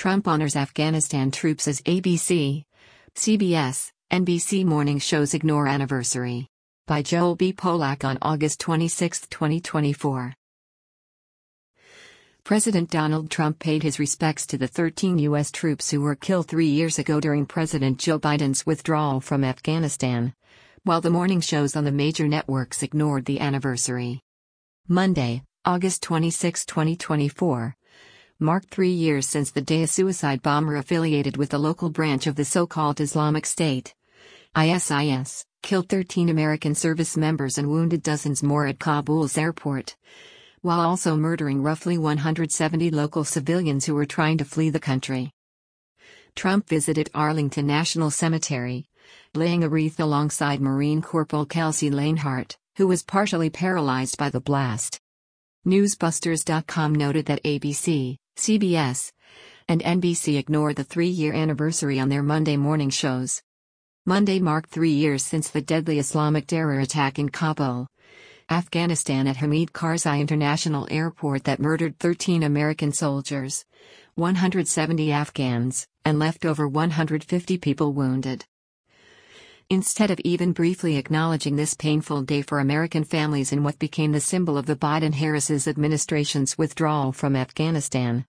Trump honors Afghanistan troops as ABC, CBS, NBC morning shows ignore anniversary. By Joel B. Polak on August 26, 2024. President Donald Trump paid his respects to the 13 U.S. troops who were killed 3 years ago during President Joe Biden's withdrawal from Afghanistan, while the morning shows on the major networks ignored the anniversary. Monday, August 26, 2024, marked 3 years since the day a suicide bomber affiliated with the local branch of the so-called Islamic State, ISIS, killed 13 American service members and wounded dozens more at Kabul's airport, while also murdering roughly 170 local civilians who were trying to flee the country. Trump visited Arlington National Cemetery, laying a wreath alongside Marine Corporal Kelsey Lanehart, who was partially paralyzed by the blast. Newsbusters.com noted that ABC, CBS, and NBC ignored the 3-year anniversary on their Monday morning shows. Monday marked 3 years since the deadly Islamic terror attack in Kabul, Afghanistan at Hamid Karzai International Airport that murdered 13 American soldiers, 170 Afghans, and left over 150 people wounded. Instead of even briefly acknowledging this painful day for American families in what became the symbol of the Biden-Harris administration's withdrawal from Afghanistan,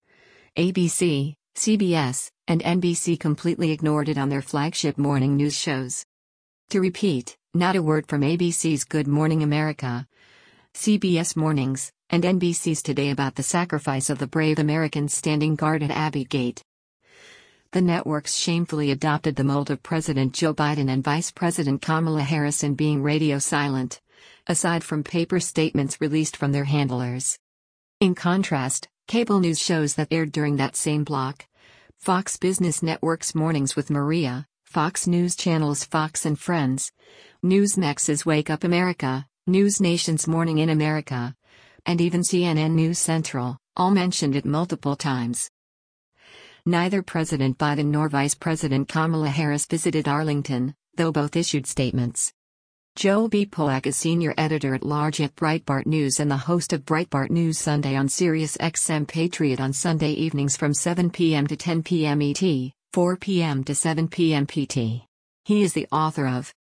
ABC, CBS, and NBC completely ignored it on their flagship morning news shows. To repeat, not a word from ABC's Good Morning America, CBS Mornings, and NBC's Today about the sacrifice of the brave Americans standing guard at Abbey Gate. The networks shamefully adopted the mold of President Joe Biden and Vice President Kamala Harris in being radio silent, aside from paper statements released from their handlers. In contrast, cable news shows that aired during that same block, Fox Business Network's Mornings with Maria, Fox News Channel's Fox and Friends, Newsmax's Wake Up America, News Nation's Morning in America, and even CNN News Central, all mentioned it multiple times. Neither President Biden nor Vice President Kamala Harris visited Arlington, though both issued statements. Joel B. Polak is senior editor-at-large at Breitbart News and the host of Breitbart News Sunday on SiriusXM Patriot on Sunday evenings from 7 p.m. to 10 p.m. ET, 4 p.m. to 7 p.m. PT. He is the author of